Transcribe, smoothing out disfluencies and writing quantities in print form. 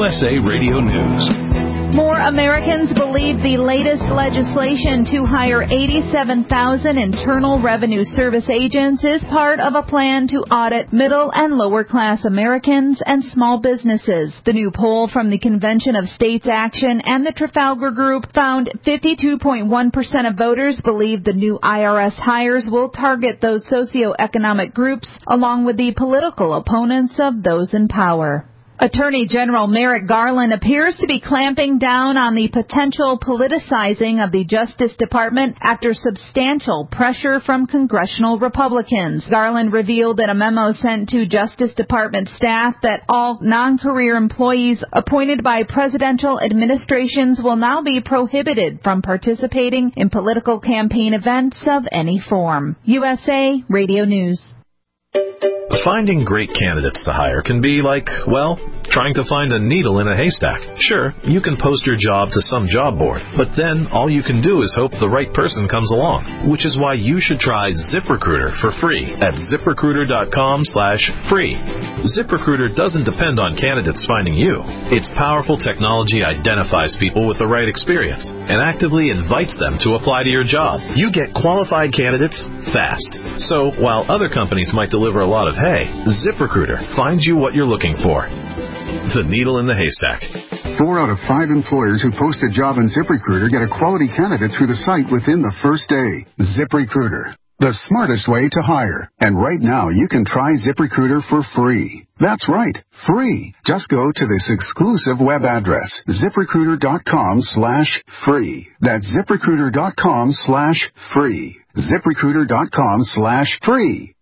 USA Radio News. More Americans believe the latest legislation to hire 87,000 Internal Revenue Service agents is part of a plan to audit middle and lower class Americans and small businesses. The new poll from the Convention of States Action and the Trafalgar Group found 52.1% of voters believe the new IRS hires will target those socioeconomic groups along with the political opponents of those in power. Attorney General Merrick Garland appears to be clamping down on the potential politicizing of the Justice Department after substantial pressure from congressional Republicans. Garland revealed in a memo sent to Justice Department staff that all non-career employees appointed by presidential administrations will now be prohibited from participating in political campaign events of any form. USA Radio News. Finding great candidates to hire can be like, well, trying to find a needle in a haystack. Sure, you can post your job to some job board, but then all you can do is hope the right person comes along, which is why you should try ZipRecruiter for free at ZipRecruiter.com/free. ZipRecruiter doesn't depend on candidates finding you. Its powerful technology identifies people with the right experience and actively invites them to apply to your job. You get qualified candidates fast. So while other companies might deliver a lot of hay, ZipRecruiter finds you what you're looking for. The needle in the haystack. 4 out of 5 employers who post a job in ZipRecruiter get a quality candidate through the site within the first day. ZipRecruiter, the smartest way to hire. And right now, you can try ZipRecruiter for free. That's right, free. Just go to this exclusive web address, ZipRecruiter.com/free. That's ZipRecruiter.com/free. ZipRecruiter.com/free.